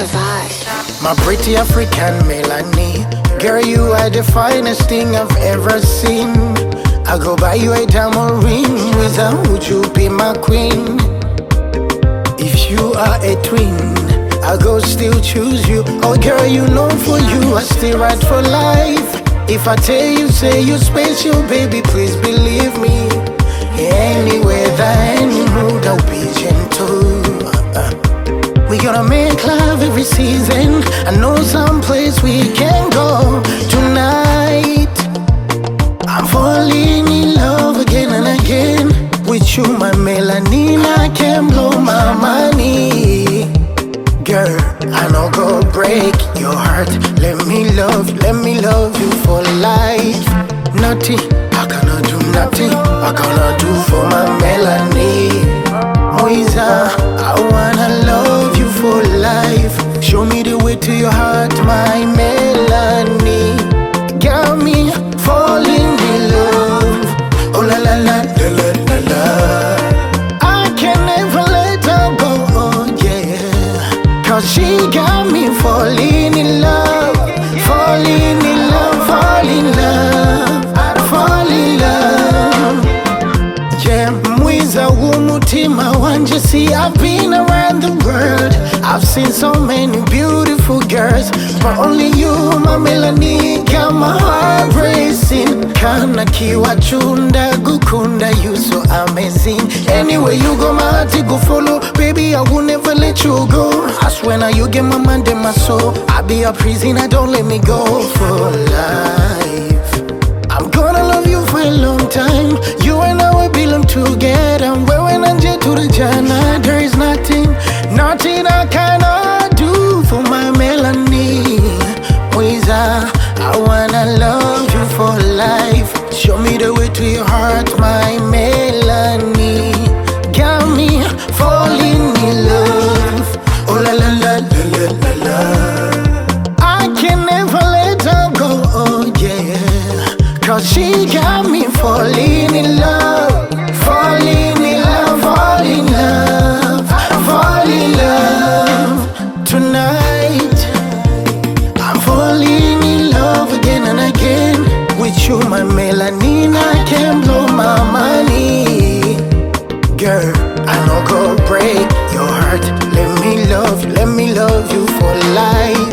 the vibe. My pretty African Melanie, girl, you are the finest thing I've ever seen. I go buy you a diamond ring, would you be my queen? If you are a twin, I go still choose you. Oh girl, you know for you I stay right for life. If I tell you, say you special, baby, please believe me. Any weather, any mood, I'll be gentle. We gonna make love every season. I know some place we can go tonight. I'm falling in love again and again. With you, my melanin, I can blow my money. Girl, I know go break your heart. Let me love you for life. Nothing, I cannot do nothing. I cannot do for my melanin. Moiza, I wanna love you for life. Show me the way to your heart, my Melanie. Got me falling in love. Oh la la la la la la la. I can never let her go, oh yeah. Cause she got me falling in love. Falling in love, fall in love, fall in love. Yeah, Mwiza umutima wanje. See, I've been around the world. I've seen so many beautiful girls, but only you, my Melanie, got my heart racing. Kana kiwa chunda gukunda, you so amazing. Anyway you go, my heart go follow. Baby, I will never let you go. I swear now you get my mind and my soul. I'll be a prisoner, don't let me go for life. I'm gonna love you for a long time. You and I will belong together. Wewe nanje to the jana. There is nothing I cannot do for my Melanie. Mwiza, I wanna love you for life. Show me the way to your heart, my Melanie. Got me falling in love. Oh la la la la la la la. I can never let her go, oh yeah. Cause she got me falling in love. Falling in love, fall in love, fall in love. Tonight I'm falling in love again and again. With you, my melanin, I can blow my money. Girl, I know go break your heart. Let me love you for life.